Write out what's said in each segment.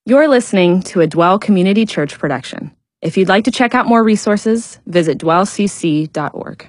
You're listening to a Dwell Community Church production. If you'd like to check out more resources, visit dwellcc.org.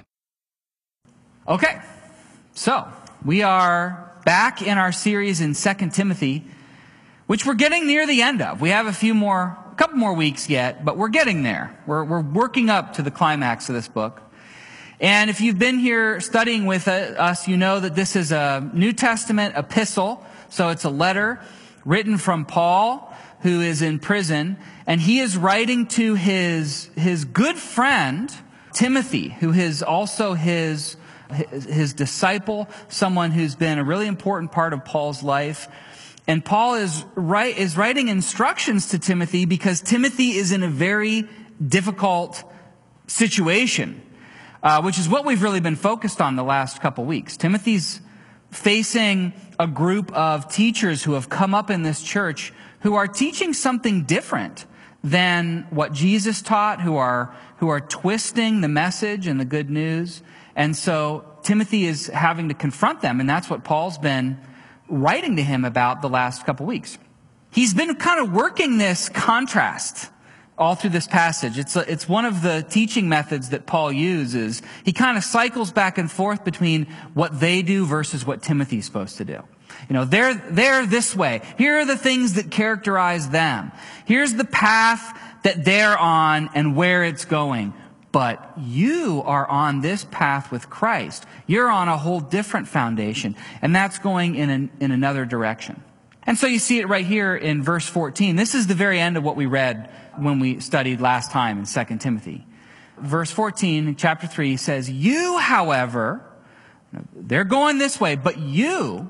Okay, so we are back in our series in 2 Timothy, which we're getting near the end of. We have a couple more weeks yet, but we're getting there. We're working up to the climax of this book. And if you've been here studying with us, you know that this is a New Testament epistle. So it's a letter written from Paul, who is in prison, and he is writing to his good friend, Timothy, who is also his disciple, someone who's been a really important part of Paul's life. And Paul is writing instructions to Timothy because Timothy is in a very difficult situation, which is what we've really been focused on the last couple weeks. Timothy's facing a group of teachers who have come up in this church who are teaching something different than what Jesus taught, who are twisting the message and the good news. And so Timothy is having to confront them, and that's what Paul's been writing to him about the last couple weeks. He's been kind of working this contrast all through this passage. It's one of the teaching methods that Paul uses. He kind of cycles back and forth between what they do versus what Timothy's supposed to do. You know, they're this way. Here are the things that characterize them. Here's the path that they're on and where it's going. But you are on this path with Christ. You're on a whole different foundation, and that's going in another direction. And so you see it right here in verse 14. This is the very end of what we read when we studied last time in 2 Timothy. Verse 14 in chapter 3 says, "You, however," they're going this way, "but you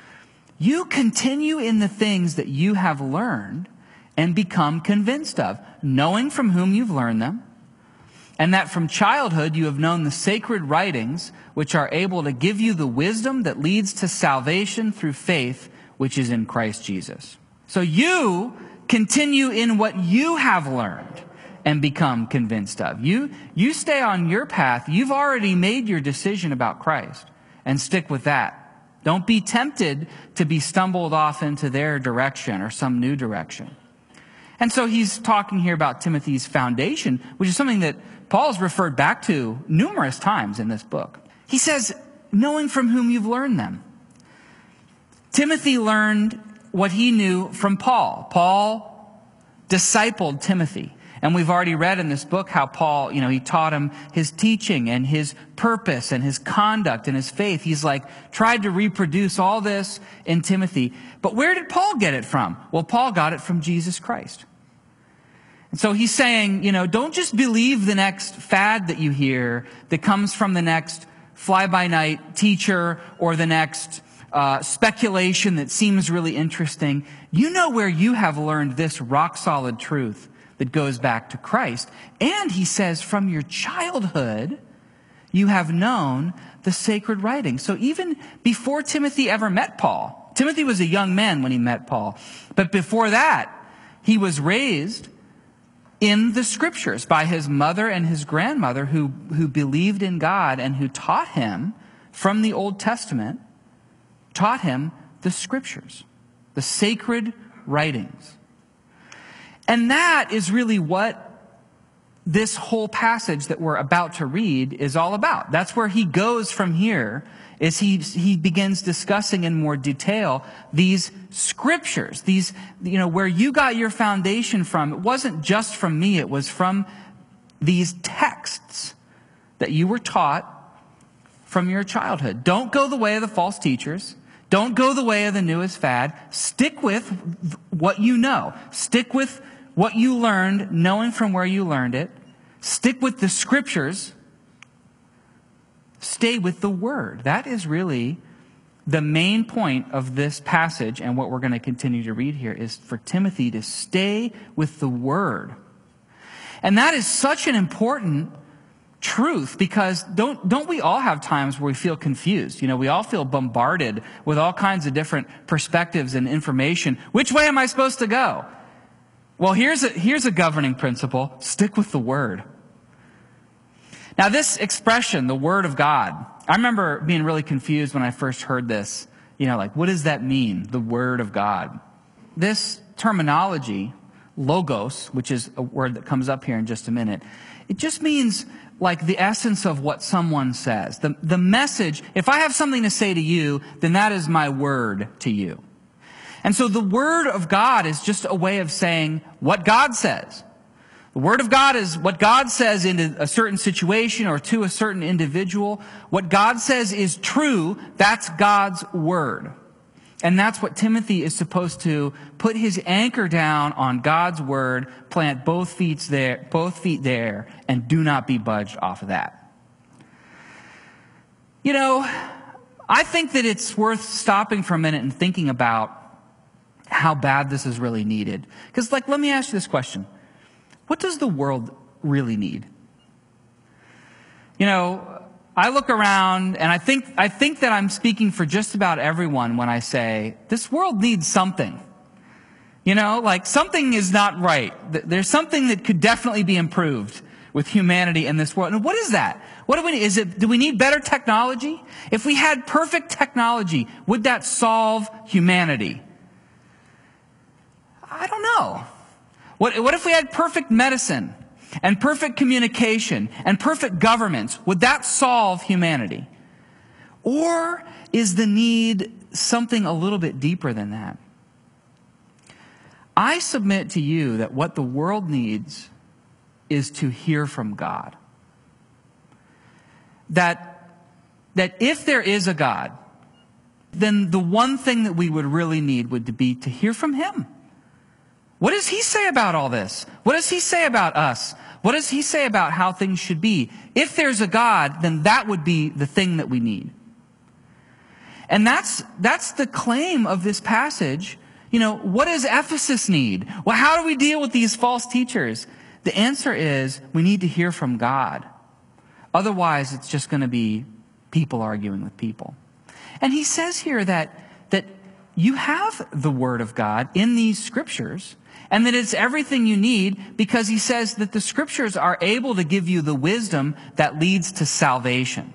continue in the things that you have learned and become convinced of, knowing from whom you've learned them, and that from childhood you have known the sacred writings, which are able to give you the wisdom that leads to salvation through faith, which is in Christ Jesus." So you continue in what you have learned and become convinced of. You stay on your path. You've already made your decision about Christ, and stick with that. Don't be tempted to be stumbled off into their direction or some new direction. And so he's talking here about Timothy's foundation, which is something that Paul's referred back to numerous times in this book. He says, knowing from whom you've learned them. Timothy learned what he knew from Paul. Paul discipled Timothy. And we've already read in this book how Paul, he taught him his teaching and his purpose and his conduct and his faith. He's tried to reproduce all this in Timothy. But where did Paul get it from? Well, Paul got it from Jesus Christ. And so he's saying, don't just believe the next fad that you hear that comes from the next fly-by-night teacher or the next speculation that seems really interesting. You know where you have learned this rock-solid truth that goes back to Christ. And he says, from your childhood, you have known the sacred writings. So even before Timothy ever met Paul, Timothy was a young man when he met Paul. But before that, he was raised in the scriptures by his mother and his grandmother who believed in God and who taught him from the Old Testament, taught him the scriptures, the sacred writings. And that is really what this whole passage that we're about to read is all about. That's where he goes from here, is he begins discussing in more detail these scriptures, these, where you got your foundation from. It wasn't just from me, it was from these texts that you were taught from your childhood. Don't go the way of the false teachers. Don't go the way of the newest fad. Stick with what you know. Stick with what you learned, knowing from where you learned it. Stick with the scriptures. Stay with the word. That is really the main point of this passage, and what we're going to continue to read here is for Timothy to stay with the word. And that is such an important truth, because don't we all have times where we feel confused? We all feel bombarded with all kinds of different perspectives and information. Which way am I supposed to go? Well, here's a governing principle. Stick with the word. Now, this expression, the word of God, I remember being really confused when I first heard this. What does that mean? The word of God. This terminology, logos, which is a word that comes up here in just a minute, it just means like the essence of what someone says. The message, if I have something to say to you, then that is my word to you. And so the word of God is just a way of saying what God says. The word of God is what God says in a certain situation or to a certain individual. What God says is true. That's God's word. And that's what Timothy is supposed to put his anchor down on God's word, plant both feet there, and do not be budged off of that. You know, I think that it's worth stopping for a minute and thinking about how bad this is really needed. Because, let me ask you this question. What does the world really need? You know, I look around and I think that I'm speaking for just about everyone when I say this world needs something. You know, something is not right. There's something that could definitely be improved with humanity in this world. And what is that? What do we need? Do we need better technology? If we had perfect technology, would that solve humanity? I don't know. What if we had perfect medicine and perfect communication and perfect governments? Would that solve humanity? Or is the need something a little bit deeper than that? I submit to you that what the world needs is to hear from God. That if there is a God, then the one thing that we would really need would be to hear from Him. What does He say about all this? What does He say about us? What does He say about how things should be? If there's a God, then that would be the thing that we need. And that's the claim of this passage. You know, what does Ephesus need? Well, how do we deal with these false teachers? The answer is we need to hear from God. Otherwise, it's just going to be people arguing with people. And he says here that you have the Word of God in these Scriptures, and that it's everything you need, because he says that the Scriptures are able to give you the wisdom that leads to salvation.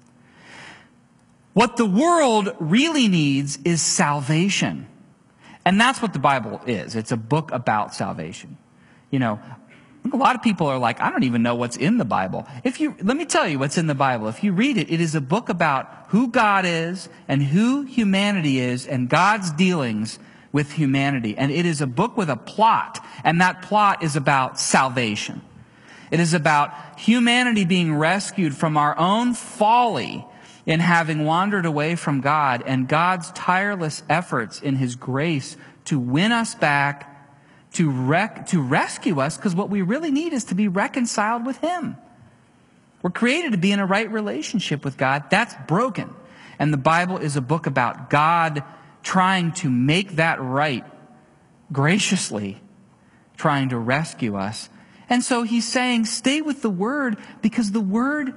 What the world really needs is salvation. And that's what the Bible is. It's a book about salvation. You know, a lot of people are like, I don't even know what's in the Bible. Let me tell you what's in the Bible. If you read it, it is a book about who God is and who humanity is and God's dealings with humanity. And it is a book with a plot, and that plot is about salvation. It is about humanity being rescued from our own folly in having wandered away from God, and God's tireless efforts in His grace to win us back, to rescue us, because what we really need is to be reconciled with Him. We're created to be in a right relationship with God. That's broken. And the Bible is a book about God trying to make that right, graciously trying to rescue us. And so he's saying, stay with the Word, because the Word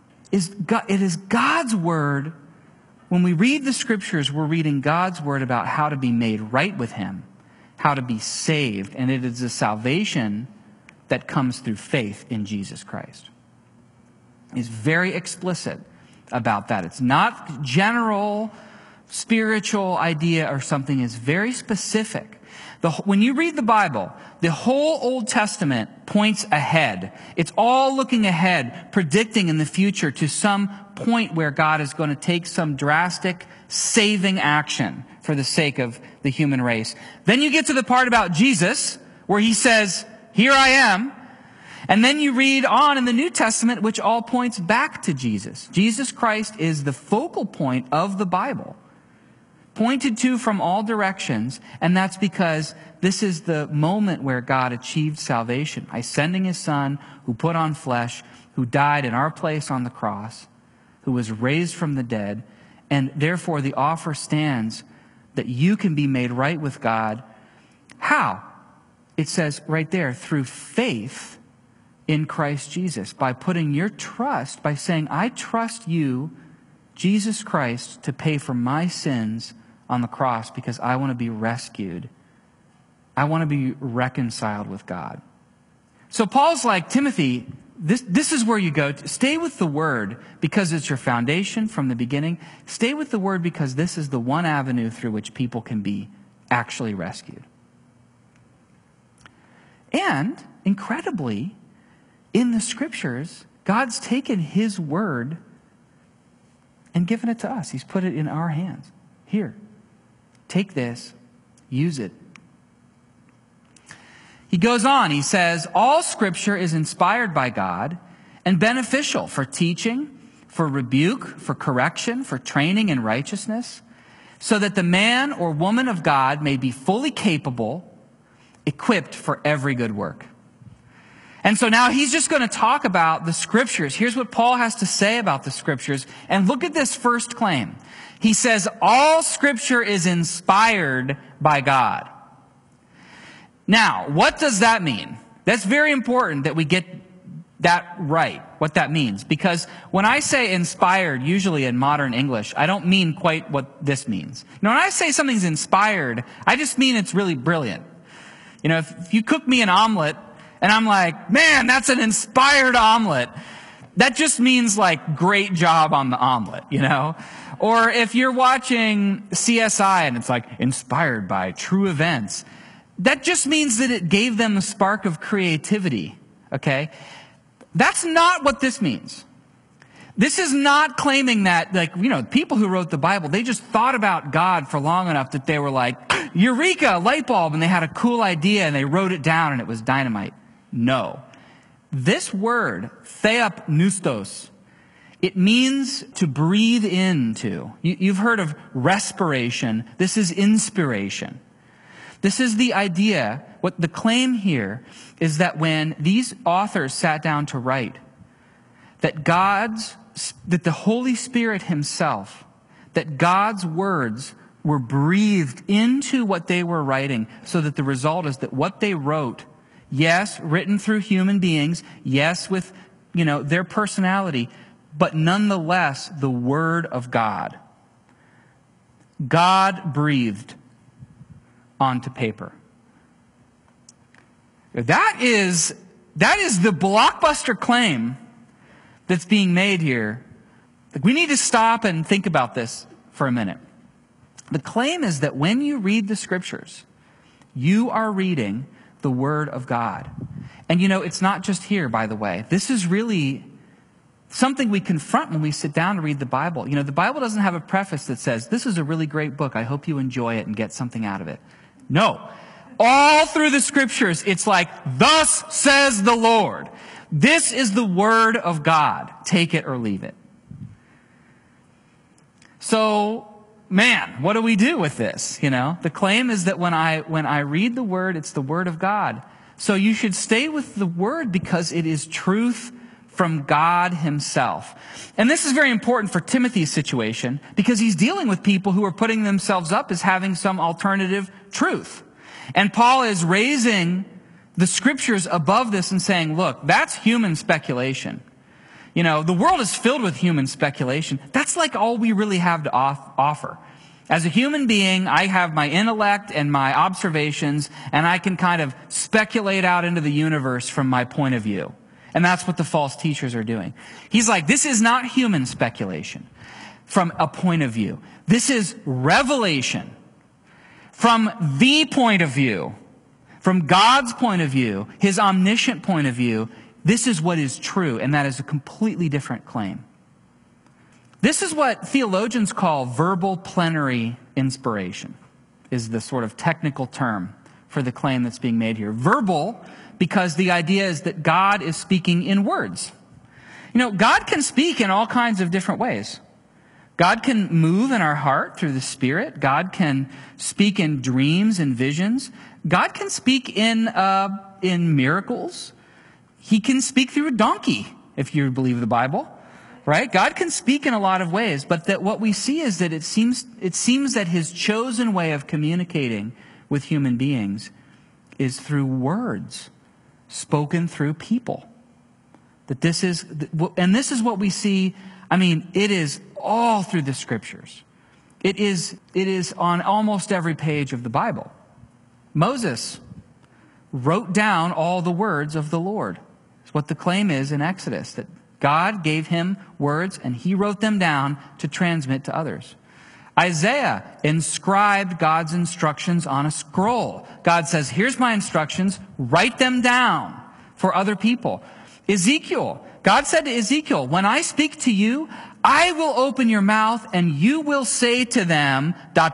it is God's Word. When we read the Scriptures, we're reading God's Word about how to be made right with Him, how to be saved. And it is a salvation that comes through faith in Jesus Christ. He's very explicit about that. It's not general spiritual idea or something. It's very specific. When you read the Bible, the whole Old Testament points ahead. It's all looking ahead, predicting in the future to some point where God is going to take some drastic saving action for the sake of the human race. Then you get to the part about Jesus, where He says, "Here I am." And then you read on in the New Testament, which all points back to Jesus. Jesus Christ is the focal point of the Bible, pointed to from all directions, and that's because this is the moment where God achieved salvation by sending His Son, who put on flesh, who died in our place on the cross, who was raised from the dead, and therefore the offer stands that you can be made right with God. How? It says right there, through faith in Christ Jesus, by putting your trust, by saying, I trust you, Jesus Christ, to pay for my sins on the cross because I want to be rescued. I want to be reconciled with God. So Paul's like, Timothy, this is where you go. Stay with the Word because it's your foundation from the beginning. Stay with the Word because this is the one avenue through which people can be actually rescued. And, incredibly, in the scriptures, God's taken his word and given it to us. He's put it in our hands. Here, take this, use it. He goes on, he says, all scripture is inspired by God and beneficial for teaching, for rebuke, for correction, for training in righteousness, so that the man or woman of God may be fully capable, equipped for every good work. And so now he's just going to talk about the scriptures. Here's what Paul has to say about the scriptures. And look at this first claim. He says, all scripture is inspired by God. Now, what does that mean? That's very important that we get that right, what that means. Because when I say inspired, usually in modern English, I don't mean quite what this means. When I say something's inspired, I just mean it's really brilliant. If you cook me an omelet, and I'm like, man, that's an inspired omelet, that just means like, great job on the omelet, Or if you're watching CSI and it's like, inspired by true events, that just means that it gave them a spark of creativity, okay? That's not what this means. This is not claiming that, people who wrote the Bible, they just thought about God for long enough that they were like, eureka, light bulb, and they had a cool idea and they wrote it down and it was dynamite. No. This word, theopneustos, it means to breathe into. You've heard of respiration. This is inspiration. This is the idea. What the claim here is that when these authors sat down to write, that the Holy Spirit himself, that God's words were breathed into what they were writing, so that the result is that what they wrote, yes, written through human beings, yes, with, their personality, but nonetheless, the Word of God. God breathed onto paper. That is the blockbuster claim that's being made here. We need to stop and think about this for a minute. The claim is that when you read the scriptures, you are reading the Word of God. And it's not just here, by the way. This is really something we confront when we sit down to read the Bible. The Bible doesn't have a preface that says, this is a really great book. I hope you enjoy it and get something out of it. No. All through the scriptures, it's like, thus says the Lord. This is the Word of God. Take it or leave it. So, man, what do we do with this? The claim is that when I read the Word, it's the Word of God. So you should stay with the Word because it is truth from God himself. And this is very important for Timothy's situation because he's dealing with people who are putting themselves up as having some alternative truth. And Paul is raising the scriptures above this and saying, look, that's human speculation. The world is filled with human speculation. That's like all we really have to offer. As a human being, I have my intellect and my observations, and I can kind of speculate out into the universe from my point of view. And that's what the false teachers are doing. He's like, this is not human speculation from a point of view. This is revelation from the point of view, from God's point of view, his omniscient point of view. This is what is true, and that is a completely different claim. This is what theologians call verbal plenary inspiration, is the sort of technical term for the claim that's being made here. Verbal, because the idea is that God is speaking in words. God can speak in all kinds of different ways. God can move in our heart through the Spirit. God can speak in dreams and visions. God can speak in miracles. He can speak through a donkey, if you believe the Bible, right? God can speak in a lot of ways, but that what we see is that it seems that his chosen way of communicating with human beings is through words spoken through people. This is what we see. It is all through the scriptures. It is on almost every page of the Bible. Moses wrote down all the words of the Lord. It's what the claim is in Exodus, that God gave him words and he wrote them down to transmit to others. Isaiah inscribed God's instructions on a scroll. God says, here's my instructions, write them down for other people. Ezekiel, God said to Ezekiel, when I speak to you, I will open your mouth and you will say to them, ...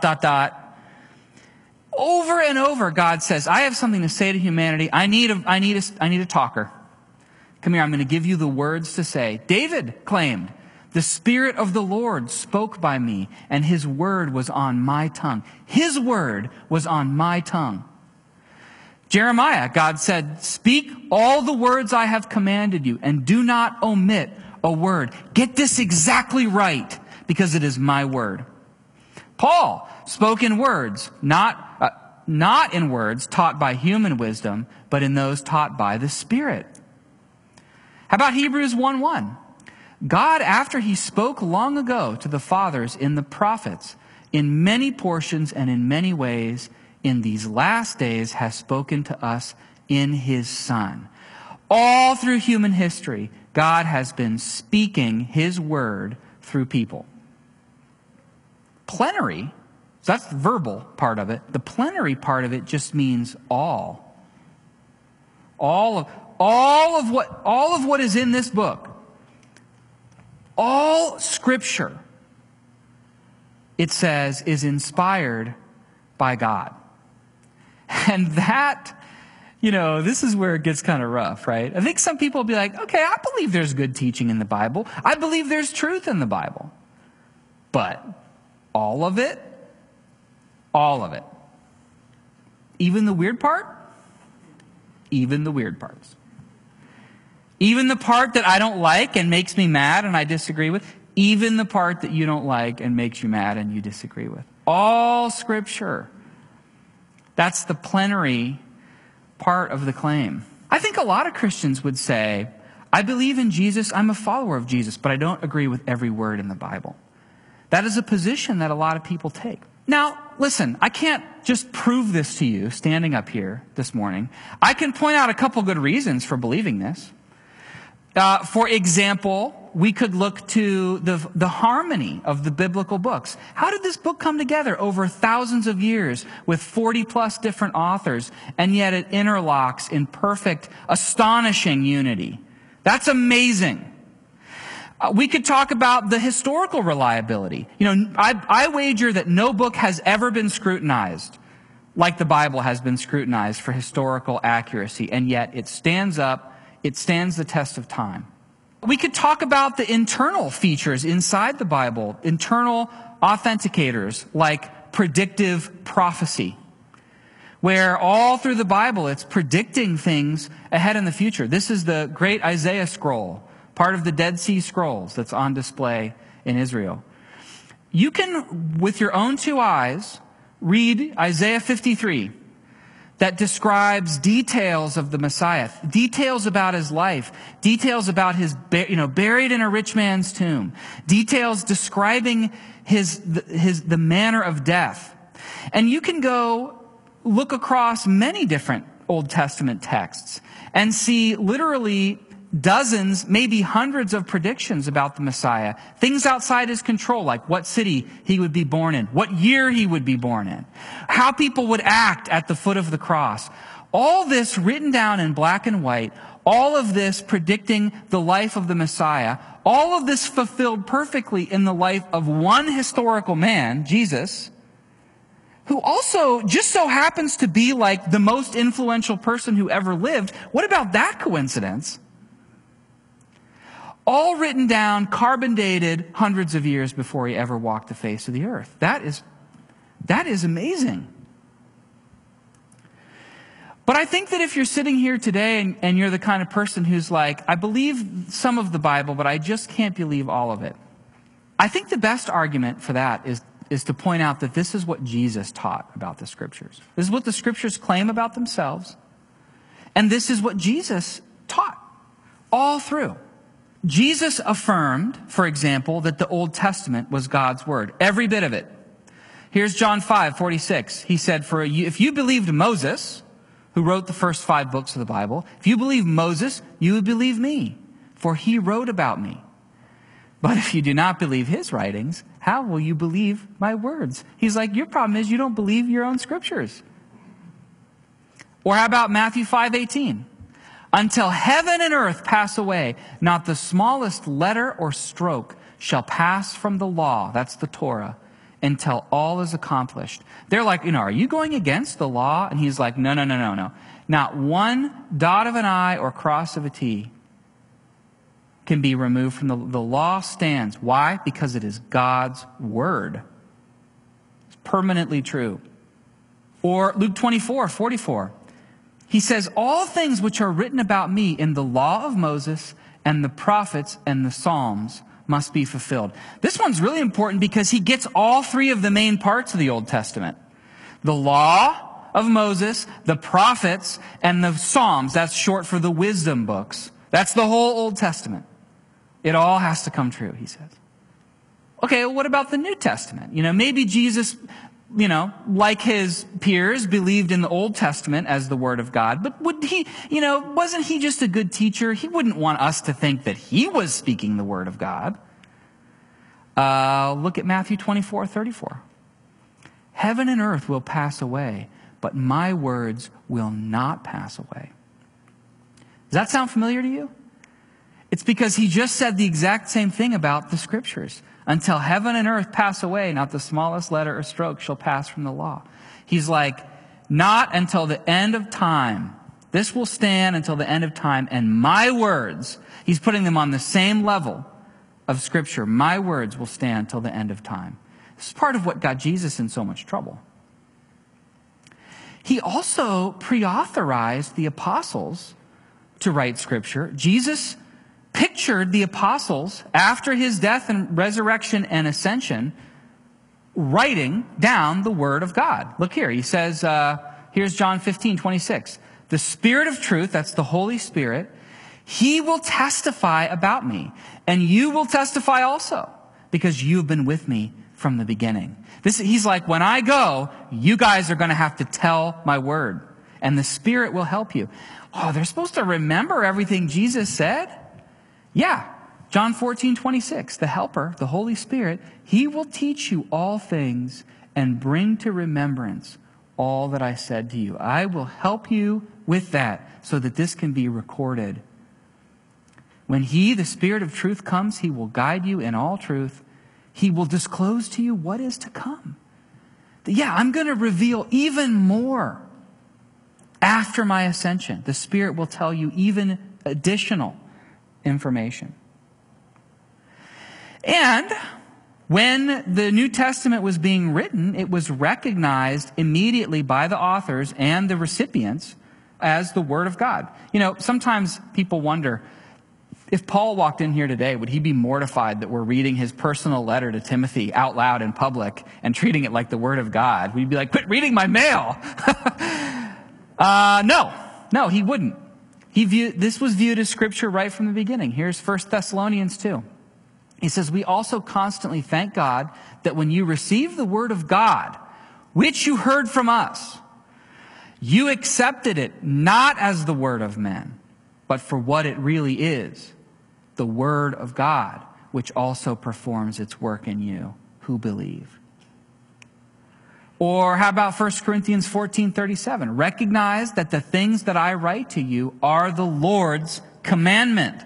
Over and over, God says, I have something to say to humanity. I need a talker. Come here, I'm going to give you the words to say. David claimed, the Spirit of the Lord spoke by me, and his word was on my tongue. His word was on my tongue. Jeremiah, God said, speak all the words I have commanded you, and do not omit a word. Get this exactly right, because it is my word. Paul spoke in words, not in words taught by human wisdom, but in those taught by the Spirit. How about Hebrews 1:1? God, after he spoke long ago to the fathers in the prophets, in many portions and in many ways, in these last days has spoken to us in his Son. All through human history, God has been speaking his word through people. Plenary, so that's the verbal part of it. The plenary part of it just means all. All of what is in this book, all Scripture, it says, is inspired by God. And that, this is where it gets kind of rough, right? I think some people will be like, okay, I believe there's good teaching in the Bible. I believe there's truth in the Bible. But all of it, even the weird part, even the weird parts. Even the part that I don't like and makes me mad and I disagree with. Even the part that you don't like and makes you mad and you disagree with. All Scripture. That's the plenary part of the claim. I think a lot of Christians would say, I believe in Jesus, I'm a follower of Jesus, but I don't agree with every word in the Bible. That is a position that a lot of people take. Now, listen, I can't just prove this to you standing up here this morning. I can point out a couple good reasons for believing this. For example, we could look to the harmony of the biblical books. How did this book come together over thousands of years with 40 plus different authors, and yet it interlocks in perfect, astonishing unity? That's amazing. We could talk about the historical reliability. I wager that no book has ever been scrutinized like the Bible has been scrutinized for historical accuracy, and yet it stands up. It stands the test of time. We could talk about the internal features inside the Bible, internal authenticators like predictive prophecy, where all through the Bible it's predicting things ahead in the future. This is the great Isaiah scroll, part of the Dead Sea Scrolls that's on display in Israel. You can, with your own two eyes, read Isaiah 53. That describes details of the Messiah, details about his life, details about his, buried in a rich man's tomb, details describing the manner of death. And you can go look across many different Old Testament texts and see literally dozens, maybe hundreds of predictions about the Messiah. Things outside his control, like what city he would be born in, what year he would be born in, how people would act at the foot of the cross. All this written down in black and white, all of this predicting the life of the Messiah, all of this fulfilled perfectly in the life of one historical man, Jesus, who also just so happens to be like the most influential person who ever lived. What about that coincidence? All written down, carbon dated hundreds of years before he ever walked the face of the earth. That is amazing. But I think that if you're sitting here today and you're the kind of person who's like, I believe some of the Bible, but I just can't believe all of it. I think the best argument for that is to point out that this is what Jesus taught about the Scriptures. This is what the Scriptures claim about themselves. And this is what Jesus taught all through. Jesus affirmed, for example, that the Old Testament was God's word. Every bit of it. Here's John 5:46. He said, if you believed Moses, who wrote the first 5 books of the Bible, if you believe Moses, you would believe me, for he wrote about me. But if you do not believe his writings, how will you believe my words? He's like, your problem is you don't believe your own scriptures. Or how about Matthew 5:18? Until heaven and earth pass away, not the smallest letter or stroke shall pass from the law, that's the Torah, until all is accomplished. They're like, are you going against the law? And he's like, no. Not one dot of an I or cross of a T can be removed from the law stands. Why? Because it is God's word. It's permanently true. Or Luke 24:44. He says, all things which are written about me in the law of Moses and the prophets and the Psalms must be fulfilled. This one's really important because he gets all three of the main parts of the Old Testament. The law of Moses, the prophets, and the Psalms. That's short for the wisdom books. That's the whole Old Testament. It all has to come true, he says. Okay, well, what about the New Testament? Maybe Jesus, like his peers, believed in the Old Testament as the Word of God. But would he, wasn't he just a good teacher? He wouldn't want us to think that he was speaking the Word of God. Look at Matthew 24:34. Heaven and earth will pass away, but my words will not pass away. Does that sound familiar to you? It's because he just said the exact same thing about the scriptures. Until heaven and earth pass away, not the smallest letter or stroke shall pass from the law. He's like, not until the end of time. This will stand until the end of time. And my words, he's putting them on the same level of scripture. My words will stand till the end of time. This is part of what got Jesus in so much trouble. He also pre-authorized the apostles to write scripture. Jesus pictured the apostles after his death and resurrection and ascension writing down the word of God. Look here. He says, here's John 15:26. The Spirit of truth, that's the Holy Spirit, he will testify about me. And you will testify also, because you've been with me from the beginning. He's like, when I go, you guys are going to have to tell my word. And the Spirit will help you. Oh, they're supposed to remember everything Jesus said? Yeah. John 14:26, the Helper, the Holy Spirit, he will teach you all things and bring to remembrance all that I said to you. I will help you with that so that this can be recorded. When he, the Spirit of truth, comes, he will guide you in all truth. He will disclose to you what is to come. Yeah, I'm going to reveal even more after my ascension. The Spirit will tell you even additional information. And when the New Testament was being written, it was recognized immediately by the authors and the recipients as the Word of God. Sometimes people wonder, if Paul walked in here today, would he be mortified that we're reading his personal letter to Timothy out loud in public and treating it like the Word of God? We'd be like, quit reading my mail. No, he wouldn't. This was viewed as scripture right from the beginning. Here's 1 Thessalonians 2. He says, we also constantly thank God that when you received the word of God, which you heard from us, you accepted it not as the word of men, but for what it really is, the word of God, which also performs its work in you who believe. Or how about 1 Corinthians 14:37? Recognize that the things that I write to you are the Lord's commandment.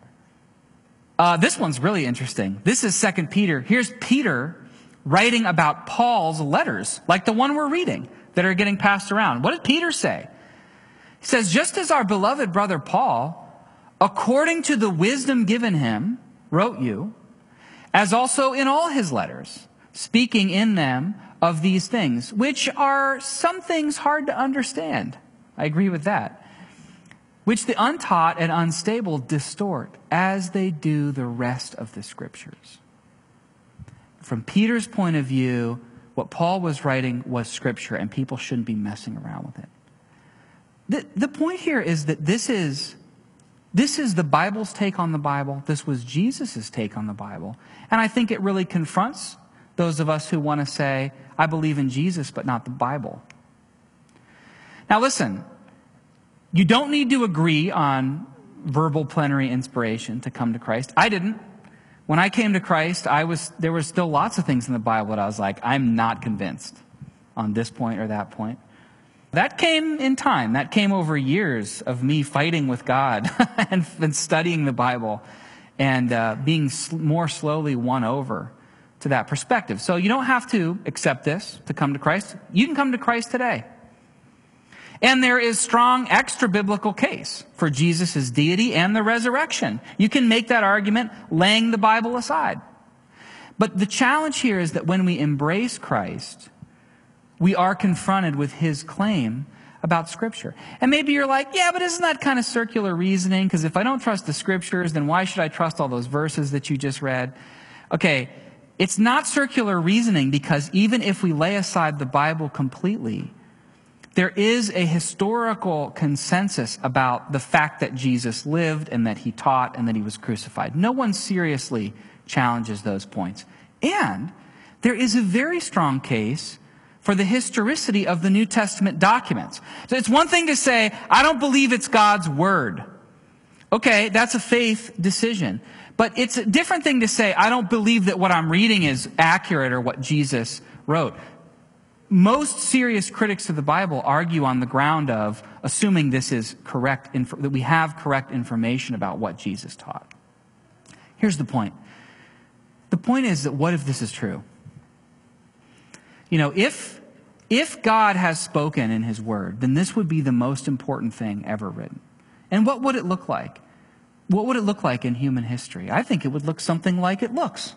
This one's really interesting. This is 2 Peter. Here's Peter writing about Paul's letters, like the one we're reading, that are getting passed around. What did Peter say? He says, just as our beloved brother Paul, according to the wisdom given him, wrote you, as also in all his letters, speaking in them of these things, which are some things hard to understand. I agree with that. Which the untaught and unstable distort, as they do the rest of the scriptures. From Peter's point of view, what Paul was writing was scripture, and people shouldn't be messing around with it. The point here is that this is the Bible's take on the Bible. This was Jesus' take on the Bible. And I think it really confronts those of us who want to say, I believe in Jesus, but not the Bible. Now listen, you don't need to agree on verbal plenary inspiration to come to Christ. I didn't. When I came to Christ, there were still lots of things in the Bible that I was like, I'm not convinced on this point or that point. That came in time. That came over years of me fighting with God and studying the Bible and being more slowly won over to that perspective. So you don't have to accept this to come to Christ. You can come to Christ today. And there is strong extra-biblical case for Jesus' deity and the resurrection. You can make that argument laying the Bible aside. But the challenge here is that when we embrace Christ, we are confronted with his claim about Scripture. And maybe you're like, yeah, but isn't that kind of circular reasoning? Because if I don't trust the Scriptures, then why should I trust all those verses that you just read? Okay, it's not circular reasoning because even if we lay aside the Bible completely, there is a historical consensus about the fact that Jesus lived and that he taught and that he was crucified. No one seriously challenges those points. And there is a very strong case for the historicity of the New Testament documents. So it's one thing to say, I don't believe it's God's word. Okay, that's a faith decision. But it's a different thing to say, I don't believe that what I'm reading is accurate or what Jesus wrote. Most serious critics of the Bible argue on the ground of assuming this is correct, that we have correct information about what Jesus taught. Here's the point. The point is that what if this is true? You know, if God has spoken in his word, then this would be the most important thing ever written. And what would it look like? What would it look like in human history? I think it would look something like it looks.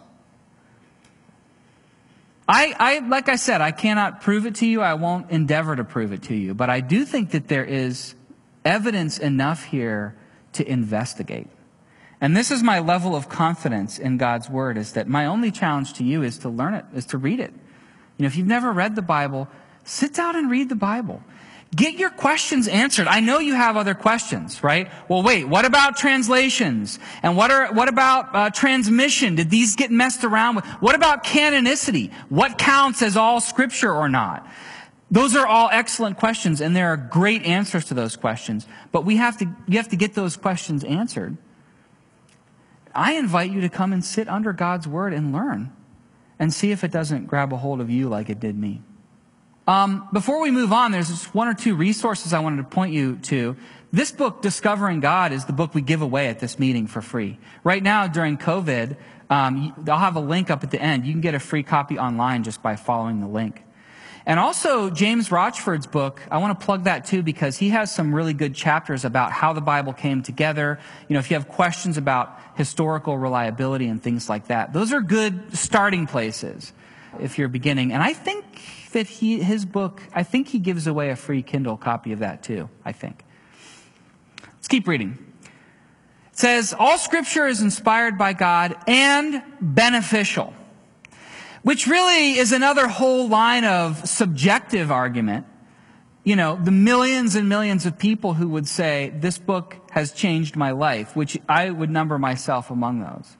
Like I said, I cannot prove it to you. I won't endeavor to prove it to you. But I do think that there is evidence enough here to investigate. And this is my level of confidence in God's word, is that my only challenge to you is to learn it, is to read it. You know, if you've never read the Bible, sit down and read the Bible. Get your questions answered. I know you have other questions, right? Well, wait, what about translations? And what about transmission? Did these get messed around with? What about canonicity? What counts as all scripture or not? Those are all excellent questions, and there are great answers to those questions. But you have to get those questions answered. I invite you to come and sit under God's word and learn and see if it doesn't grab a hold of you like it did me. Before we move on, there's just one or two resources I wanted to point you to. This book, Discovering God, is the book we give away at this meeting for free. Right now, during COVID, I'll have a link up at the end. You can get a free copy online just by following the link. And also, James Rochford's book, I want to plug that too because he has some really good chapters about how the Bible came together. You know, if you have questions about historical reliability and things like that, those are good starting places if you're beginning. And I think that his book, I think he gives away a free Kindle copy of that too, I think. Let's keep reading. It says, all scripture is inspired by God and beneficial, which really is another whole line of subjective argument. You know, the millions and millions of people who would say, this book has changed my life, which I would number myself among those.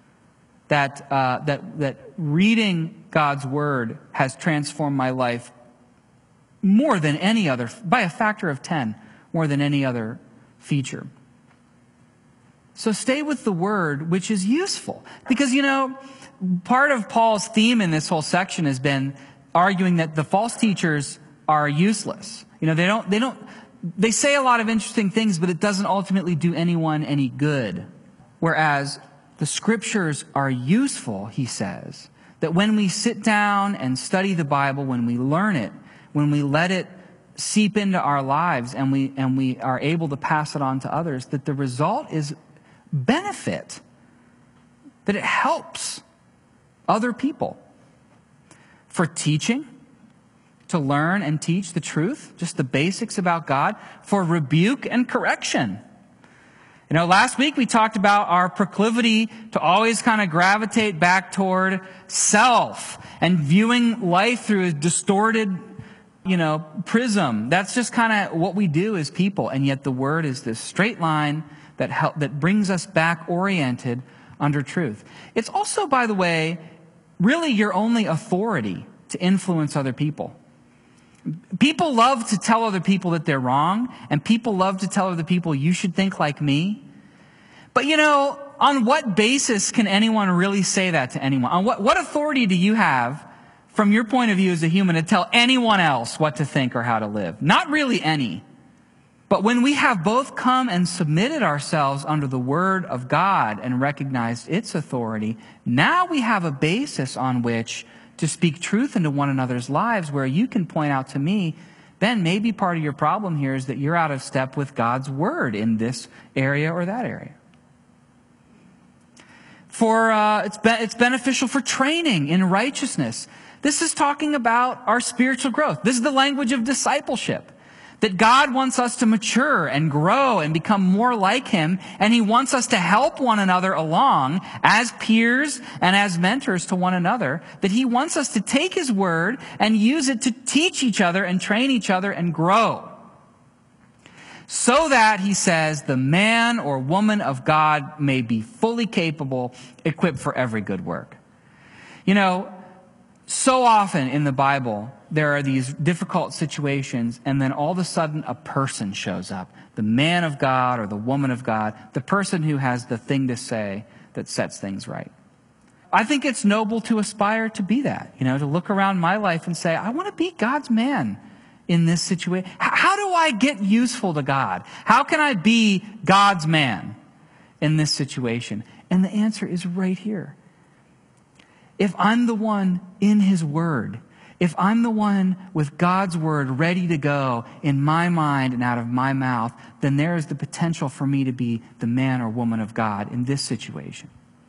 That reading God's word has transformed my life more than any other, by a factor of 10, more than any other feature. So stay with the word, which is useful. Because, you know, part of Paul's theme in this whole section has been arguing that the false teachers are useless. You know, they say a lot of interesting things, but it doesn't ultimately do anyone any good. Whereas the scriptures are useful, he says, that when we sit down and study the Bible, when we learn it, when we let it seep into our lives and we are able to pass it on to others, that the result is benefit, that it helps other people for teaching, to learn and teach the truth, just the basics about God, for rebuke and correction. You know, last week we talked about our proclivity to always kind of gravitate back toward self and viewing life through a distorted, prism. That's just kind of what we do as people. And yet the word is this straight line that brings us back oriented under truth. It's also, by the way, really your only authority to influence other people. People love to tell other people that they're wrong, and people love to tell other people, you should think like me. But on what basis can anyone really say that to anyone? On what authority do you have, from your point of view as a human, to tell anyone else what to think or how to live? Not really any. But when we have both come and submitted ourselves under the word of God and recognized its authority, now we have a basis on which to speak truth into one another's lives, where you can point out to me, Ben, maybe part of your problem here is that you're out of step with God's word in this area or that area. It's beneficial for training in righteousness. This is talking about our spiritual growth. This is the language of discipleship. That God wants us to mature and grow and become more like Him, and He wants us to help one another along as peers and as mentors to one another. That He wants us to take His word and use it to teach each other and train each other and grow. So that, he says, the man or woman of God may be fully capable, equipped for every good work. You know, so often in the Bible, there are these difficult situations, and then all of a sudden a person shows up. The man of God or the woman of God, the person who has the thing to say that sets things right. I think it's noble to aspire to be that, to look around my life and say, I want to be God's man in this situation. How do I get useful to God? How can I be God's man in this situation? And the answer is right here. If I'm the one in His word, if I'm the one with God's word ready to go in my mind and out of my mouth, then there is the potential for me to be the man or woman of God in this situation.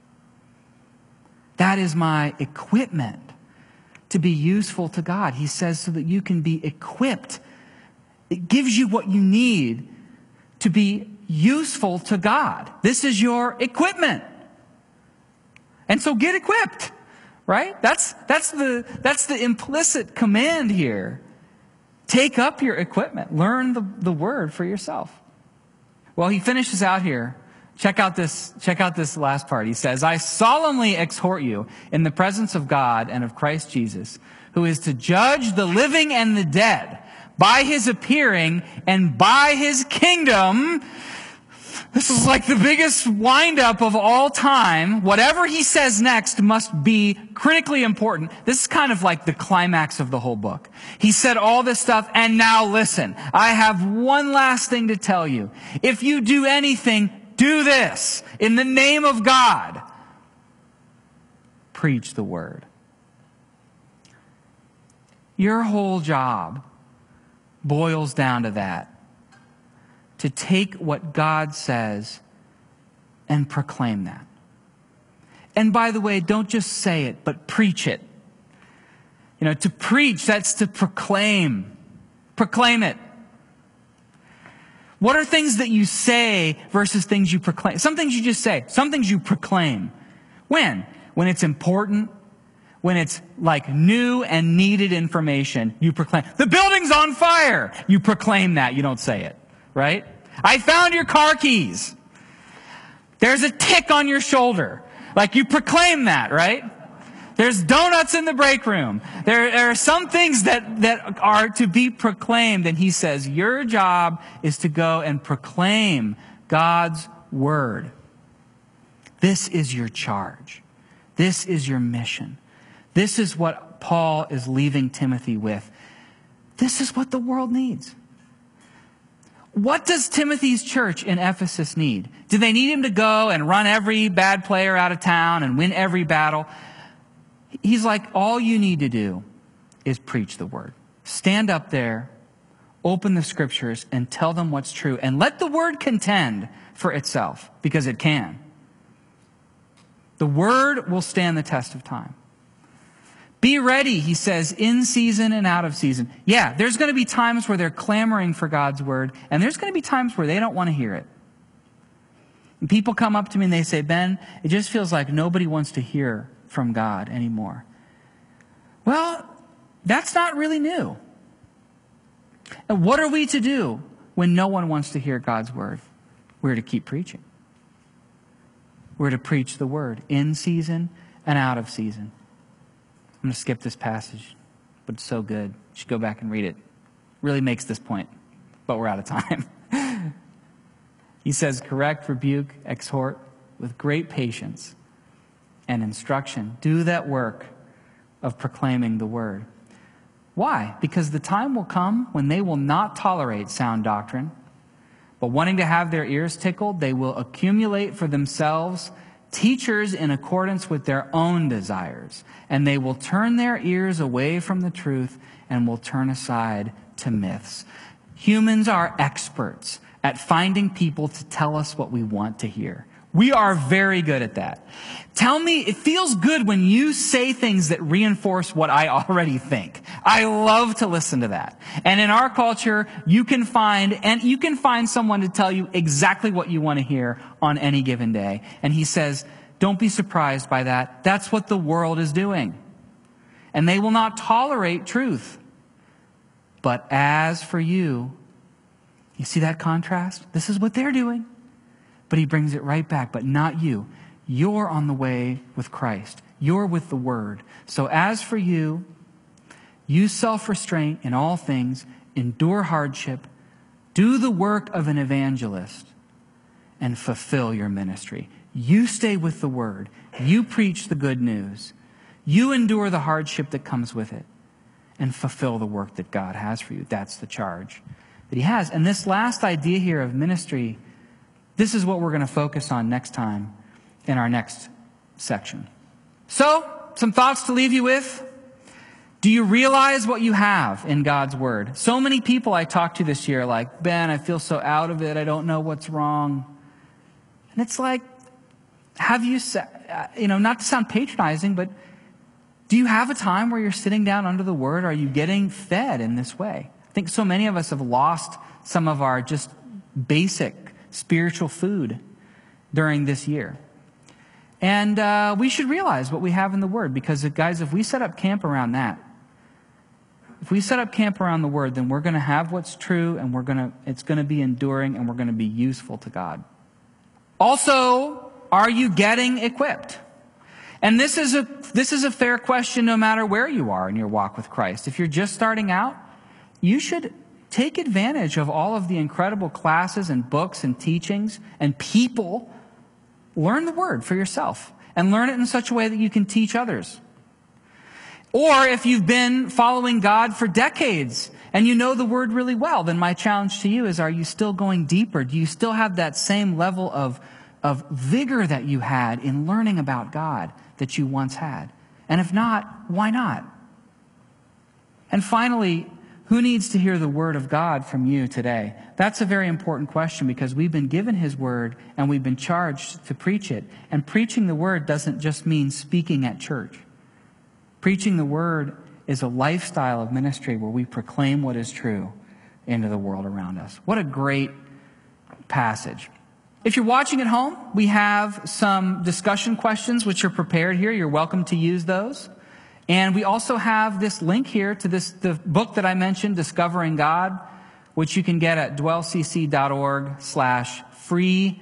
That is my equipment to be useful to God. He says so that you can be equipped. It gives you what you need to be useful to God. This is your equipment. And so get equipped. Right? That's the implicit command here. Take up your equipment. Learn the word for yourself. Well, he finishes out here. Check out this last part. He says, I solemnly exhort you in the presence of God and of Christ Jesus, who is to judge the living and the dead by His appearing and by His kingdom. This is like the biggest wind-up of all time. Whatever he says next must be critically important. This is kind of like the climax of the whole book. He said all this stuff, and now listen. I have one last thing to tell you. If you do anything, do this. In the name of God, preach the word. Your whole job boils down to that. To take what God says and proclaim that. And by the way, don't just say it, but preach it. To preach, that's to proclaim. Proclaim it. What are things that you say versus things you proclaim? Some things you just say. Some things you proclaim. When? When it's important. When it's like new and needed information, you proclaim. The building's on fire. You proclaim that. You don't say it. Right? I found your car keys. There's a tick on your shoulder. Like you proclaim that, right? There's donuts in the break room. There are some things that are to be proclaimed. And he says, your job is to go and proclaim God's word. This is your charge. This is your mission. This is what Paul is leaving Timothy with. This is what the world needs. What does Timothy's church in Ephesus need? Do they need him to go and run every bad player out of town and win every battle? He's like, all you need to do is preach the word. Stand up there, open the scriptures, and tell them what's true. And let the word contend for itself, because it can. The word will stand the test of time. Be ready, he says, in season and out of season. Yeah, there's going to be times where they're clamoring for God's word, and there's going to be times where they don't want to hear it. And people come up to me and they say, Ben, it just feels like nobody wants to hear from God anymore. Well, that's not really new. And what are we to do when no one wants to hear God's word? We're to keep preaching. We're to preach the word in season and out of season. I'm going to skip this passage, but it's so good. You should go back and read it. Really makes this point, but we're out of time. He says, correct, rebuke, exhort with great patience and instruction. Do that work of proclaiming the word. Why? Because the time will come when they will not tolerate sound doctrine, but wanting to have their ears tickled, they will accumulate for themselves teachers in accordance with their own desires, and they will turn their ears away from the truth and will turn aside to myths. Humans are experts at finding people to tell us what we want to hear. We are very good at that. Tell me, it feels good when you say things that reinforce what I already think. I love to listen to that. And in our culture, you can find someone to tell you exactly what you want to hear on any given day. And he says, don't be surprised by that. That's what the world is doing. And they will not tolerate truth. But as for you, you see that contrast? This is what they're doing. But he brings it right back. But not you. You're on the way with Christ. You're with the Word. So as for you, use self-restraint in all things, endure hardship, do the work of an evangelist, and fulfill your ministry. You stay with the Word. You preach the good news. You endure the hardship that comes with it, and fulfill the work that God has for you. That's the charge that he has. And this last idea here of ministry, this is what we're going to focus on next time in our next section. So, some thoughts to leave you with. Do you realize what you have in God's Word? So many people I talked to this year are like, Ben, I feel so out of it. I don't know what's wrong. And it's like, have you, not to sound patronizing, but do you have a time where you're sitting down under the Word? Are you getting fed in this way? I think so many of us have lost some of our just basic spiritual food during this year. And we should realize what we have in the Word, because, guys, if we set up camp around that, if we set up camp around the Word, then we're going to have what's true, and it's going to be enduring, and we're going to be useful to God. Also, are you getting equipped? And this is a fair question no matter where you are in your walk with Christ. If you're just starting out, you should take advantage of all of the incredible classes and books and teachings and people. Learn the Word for yourself and learn it in such a way that you can teach others. Or if you've been following God for decades and you know the Word really well, then my challenge to you is, are you still going deeper? Do you still have that same level of vigor that you had in learning about God that you once had? And if not, why not? And finally, who needs to hear the Word of God from you today? That's a very important question, because we've been given His Word and we've been charged to preach it. And preaching the Word doesn't just mean speaking at church. Preaching the Word is a lifestyle of ministry where we proclaim what is true into the world around us. What a great passage. If you're watching at home, we have some discussion questions which are prepared here. You're welcome to use those. And we also have this link here to the book that I mentioned, Discovering God, which you can get at dwellcc.org/free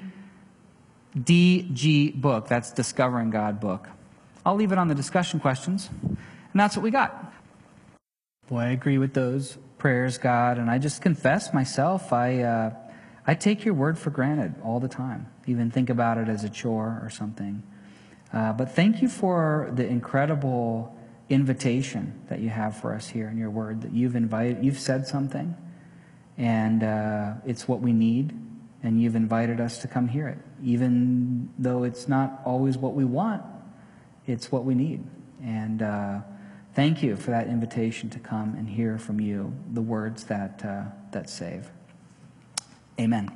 DG book. That's Discovering God book. I'll leave it on the discussion questions. And that's what we got. Boy, I agree with those prayers, God. And I just confess myself, I take your word for granted all the time. Even think about it as a chore or something. But thank you for the incredible invitation that you have for us here in your word, that you've said something, and it's what we need, and you've invited us to come hear it. Even though it's not always what we want, it's what we need. And thank you for that invitation to come and hear from you the words that save. Amen.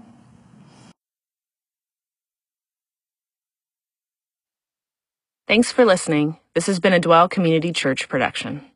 Thanks for listening. This has been a Dwell Community Church production.